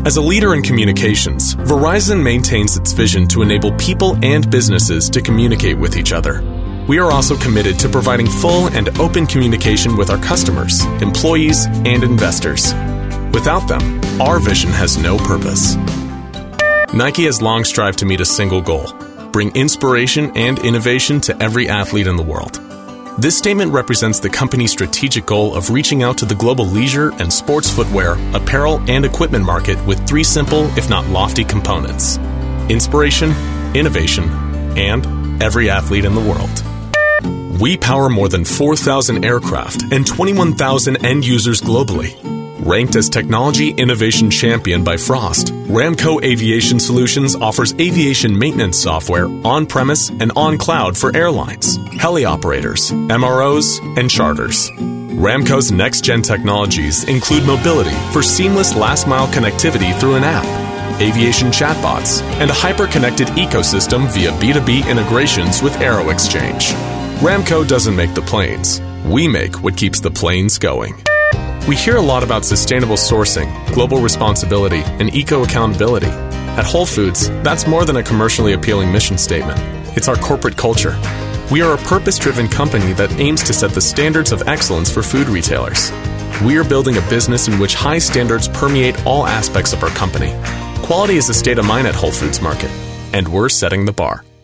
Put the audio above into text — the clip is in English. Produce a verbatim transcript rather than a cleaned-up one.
As a leader in communications, Verizon maintains its vision to enable people and businesses to communicate with each other. We are also committed to providing full and open communication with our customers, employees, and investors. Without them, our vision has no purpose. Nike has long strived to meet a single goal: bring inspiration and innovation to every athlete in the world. This statement represents the company's strategic goal of reaching out to the global leisure and sports footwear, apparel, and equipment market with three simple, if not lofty, components: inspiration, innovation, and every athlete in the world. We power more than four thousand aircraft and twenty-one thousand end users globally. Ranked as Technology Innovation Champion by Frost, Ramco Aviation Solutions offers aviation maintenance software on-premise and on-cloud for airlines, heli operators, M R Os, and charters. Ramco's next-gen technologies include mobility for seamless last-mile connectivity through an app, aviation chatbots, and a hyper-connected ecosystem via B two B integrations with AeroExchange. Ramco doesn't make the planes. We make what keeps the planes going. We hear a lot about sustainable sourcing, global responsibility, and eco-accountability. At Whole Foods, that's more than a commercially appealing mission statement. It's our corporate culture. We are a purpose-driven company that aims to set the standards of excellence for food retailers. We are building a business in which high standards permeate all aspects of our company. Quality is a state of mind at Whole Foods Market, and we're setting the bar.